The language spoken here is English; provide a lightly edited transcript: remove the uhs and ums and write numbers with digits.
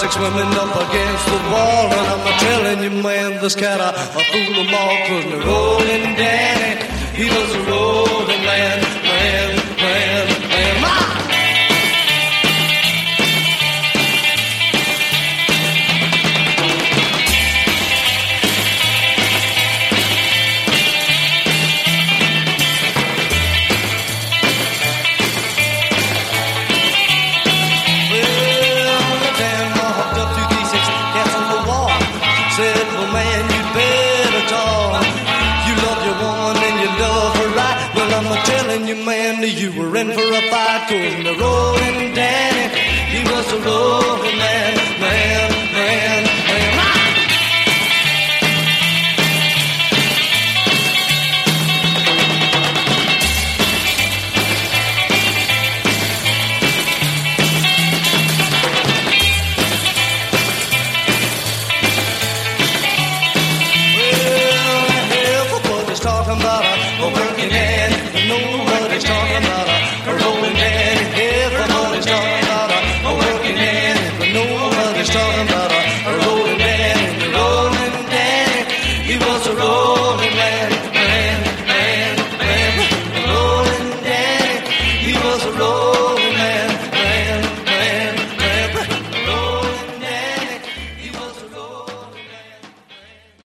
six women up against the wall, and I'm telling you, man, this cat, I fool them all, 'cause the rolling Danny, he does the rolling, man. Said, well, man, you better talk. You love your woman and you love her right. Well, I'm telling you, man, you were in for a fight, 'cause the rolling Danny,